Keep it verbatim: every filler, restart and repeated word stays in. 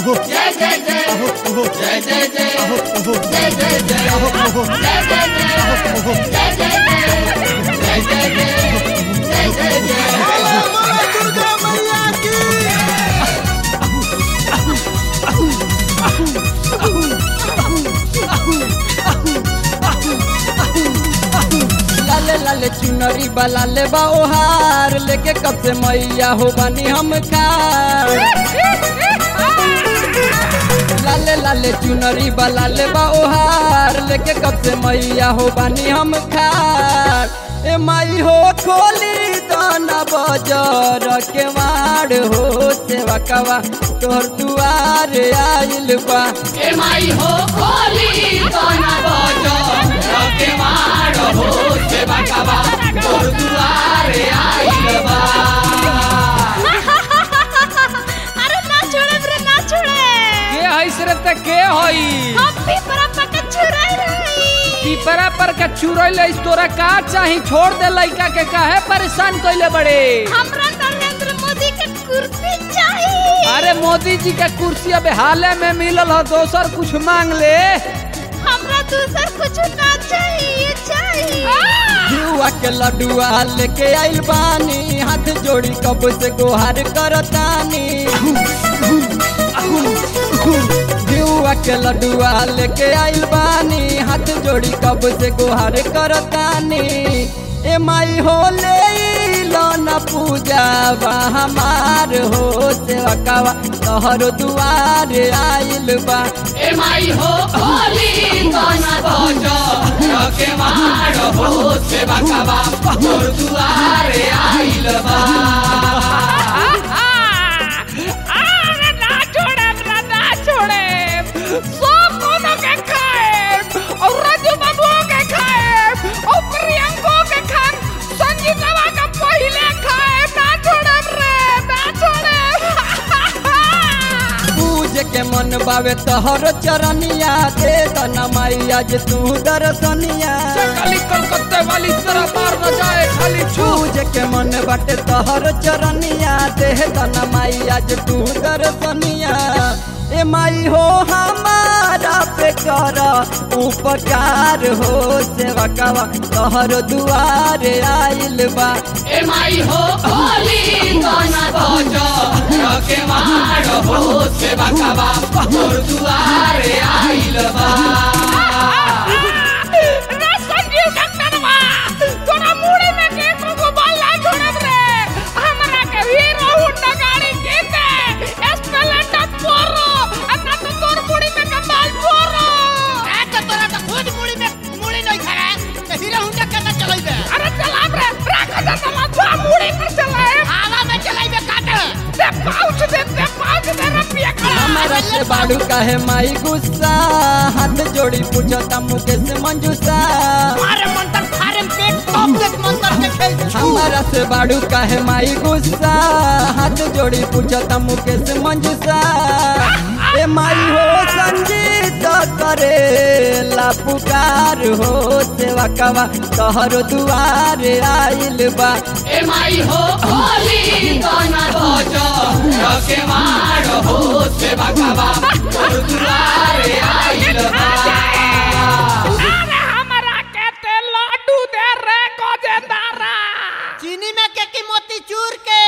जय जय जय जय जय जय जय जय जय जय जय जय दुर्गा मैया की लाले लाले चुनरी बलाले बाहार लेके कब से मैया हो बनी हम खार लाले लाले चुनरी बलाले बाहार लेके कब से मैया हो बनी हम खार ए माई हो खोली दाना बाजार के वाड़ हो सेवा कवा तोहर दुआर आइल बा ए माई हो खोली दाना बाजार के वाड़ हो सेवा कवा तोहर दुआर आइल बा। अरे ना छोड़े रे ना छोड़े के हई सिर्फ त के हई हम भी पर पक छुराई रही पीपरा पर का चुरैले तोरा का चाही छोड़ दे लइका के काहे परेशान कइले बड़े हमरा नरेंद्र मोदी के कुर्सी चाहिए। अरे मोदी जी का कुर्सी अब हाले में मिलल हो दोसर कुछ मांग ले हमरा दूसर कुछ ना चाहिए चाहिए जुआ के लड्डुआ लेके आइल बानी हाथ जोड़ी कब से गोहार करतानी जुआ के लड्डुआ लेके आइल बानी हाथ जोड़ी कब से गोहार करतानी ए माई हो ले लो न पूजा बा हमार हो सेवा कवा तोहर दुआर आइल बा ए माई हो खोली दाना बाजार के वाड़ हो सेवा कवा तोहर दुआर आइल बा। अरे ना छोड़े ना छोड़े सब कोनो के खाए और राजू बाबू के खाए और प्रियंको के खाए संगीतवा का पहले खाए ना छोड़े रे ना छोड़े पूज के मन बावे तोहर चरनिया दे तना माई आज तू दर्शनिया खाली कलकत्ते वाली तरह मार न जाए खाली छू पूज के मन बाटे तोहर चरनिया दे तना माई आज तू दर्शनिया ए माई हो हमारा पे कर उपकार हो सेवा कवा तोहर दुआर आइल बा ए माई हो खोली दाना बाजार के वाड़ हो सेवा कवा तोहर दुआर आइल बा। ना संजीव डॉक्टरवा तोरा मुड़ी में के को बाल ना छोड़ब रे हमरा के हीरो होंडा गाड़ी के दे स्प्लेंडर पोरो अन्ना तो तोर मुड़ी में के बाल पोरो आ तो तोरा तो खुद मुड़ी में मुड़ी नहीं खड़ा तो हीरो होंडा केना चलैबे अरे चलाब रे राख दे तला बा मुड़ी पर चलाए हवा में चलैबे काटे दे पाउच दे दे पाउच दे रुपया खड़ा हमारा से बाड़ू काहे माई गुस्सा हाथ जोड़ी पूछता मुकेश मंजूसा मारे मंतर फारे पेट टॉप देख मंतर के खेल हमारा से बाड़ू काहे माई गुस्सा हाथ जोड़ी पूछता मुकेश मंजूसा ए माई हो संजीत करे ला पुकार हो सेवा कवा तोहर दुआर आइल बा ए माई हो खोली दाना बाजार के वाड़ हो सेवा कवा तोहर दुआर आइल बा। अरे हमरा के ते लड्डू दे रे गजेंदारा चीनी में के की मोती चूर के